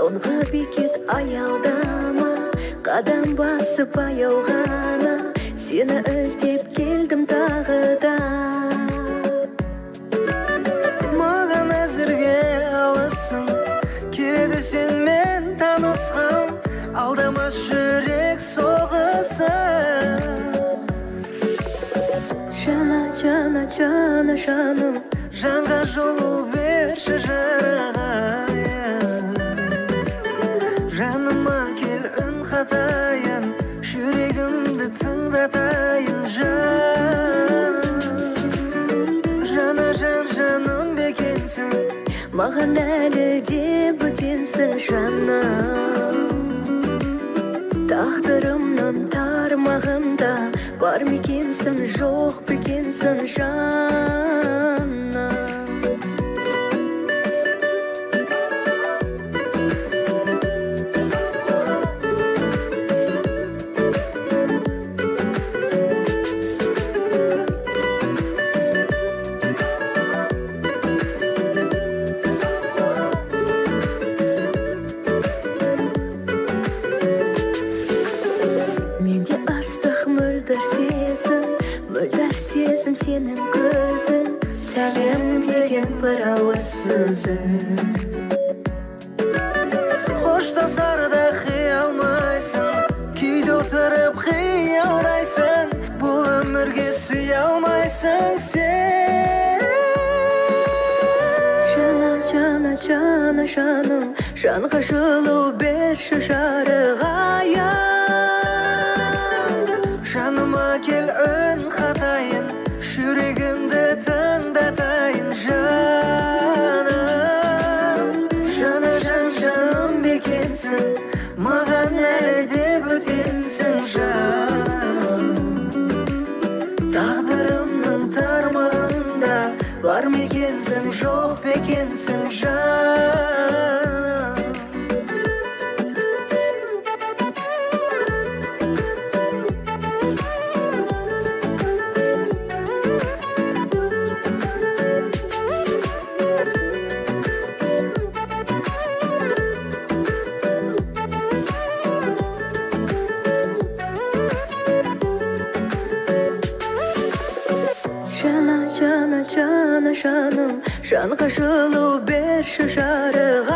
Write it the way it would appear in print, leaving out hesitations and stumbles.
Соңғы бекет аялдама, қадам басып аяу ғана, сені іздеп келдім тағы да. Маған әзірге алысың, келеді сенмен танысқым, алдамас жүрек соғысы. Жана, жана, жана, жаным, жанға жолу берші жарығайын. Жаныма кел үн қатайын, жүрегімді тыңдатайын жана жан жаным бекенсің, маған әлі де бөтенсің жаным. Тағдырымның тармағында бар мекенсің, жоқ бекенсің жаным. Менде астық мөлдір сезім сенің көзің, сәлем деген бір ауыз сөзің. Қоштасарда қиялмайсың, кейде отырып қиялдайсың, бұл өмірге сыя алмайсың сен. Жана, жана, жана, жаным, жанға жылу берші жарығайын. Жаныма кел үн қатайын, жүрегімді тыңдатайын жаным. Жана жан жаным бекенсің, маған әлі де бөтенсің жаным. Тағдырымның тармағында бар мекенсің, жоқ бекенсің жаным. Жана, жана, жана, жаным, жанға жылу берші жарығы.